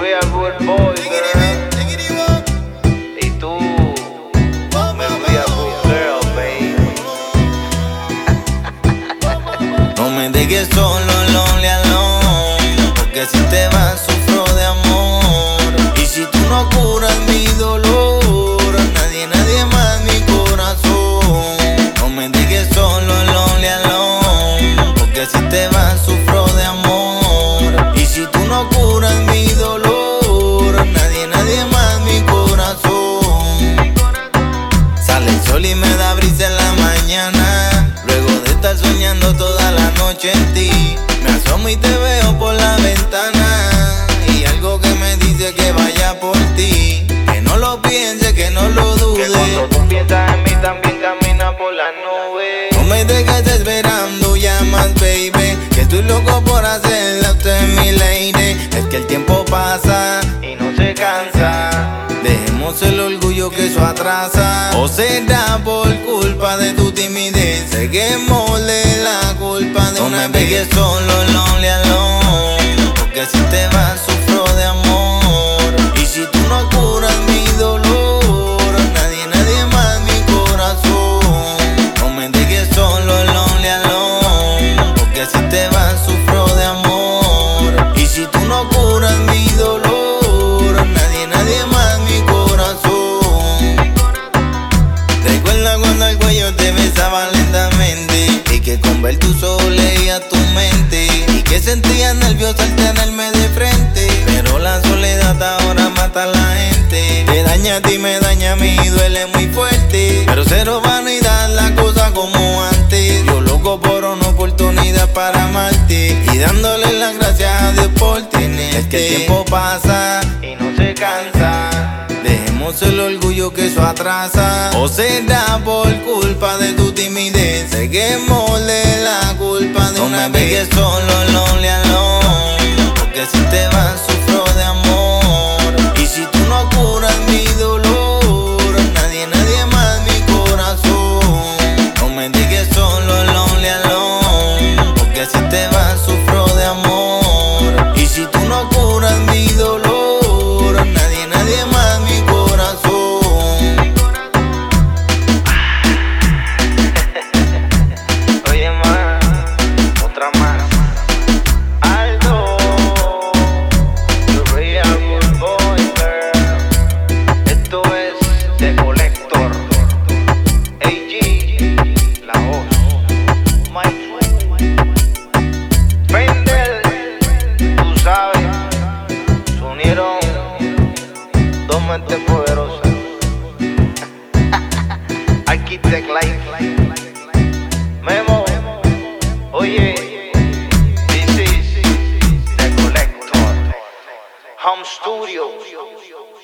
real good boy, girl. Y tú, me real good girl, baby. No me dejes solo, lonely alone, porque si te vas sufro de amor. Y si tú no curas mi dolor, nadie más mi corazón. No me dejes solo, lonely alone, porque si te vas sufro de amor. Y si tú no curas mi dolor, nadie más mi corazón. Sale el sol y me da brisa en la mañana, luego de estar soñando toda la noche en ti. Me asomo y te veo por la ventana, y algo que me dice que vaya por ti. Que no lo piense, que no lo dude, Que cuando tú piensas en mí también camina por las nubes. no me dejes esperando ya más, baby, que estoy loco por hacerla a usted mi lady. Es que el tiempo pasa Y no se cansa. dejemos el orgullo que eso atrasa. O será por culpa de tu timidez, seguémosle la culpa de una vez. Que solo, lonely alone, porque si te vas sufro de amor. Y si tú no curas mi dolor, nadie más mi corazón. No me dejes solo, lonely alone, porque si te vas sufro de amor. Y si tú no curas mi dolor, nadie más mi corazón. Recuerda cuando el cuello te besaba lentamente, y que con ver tus ojos leía tu mente, y que sentías nervioso al tenerme de frente. Pero la soledad ahora mata a la gente, te daña a ti, me daña a mí, duele muy fuerte. Pero cero vanidad, la cosa como antes. Yo loco por una oportunidad para amarte, y dándole las gracias a Dios por tenerte. Es que el tiempo pasa Y no se cansa. dejemos el orgullo que eso atrasa. O será por culpa de tu timidez, seguémosle la culpa de una vez. Que solo, lonely alone, porque si te vas sufro de amor. Y si tú no curas mi dolor, nadie más mi corazón. No me dejes solo, lonely alone, porque si te vas sufro de amor. Y si tú no curas mi dolor, nadie más mi corazón. Oye, más, otra más. Aldo, you real good boy, girl. Esto es The Collector. AG, la voz. Mike Fender, tú sabes. Se unieron dos mentes poderosas. Architect Life. Memo, oye, this is The Collector Home Studio.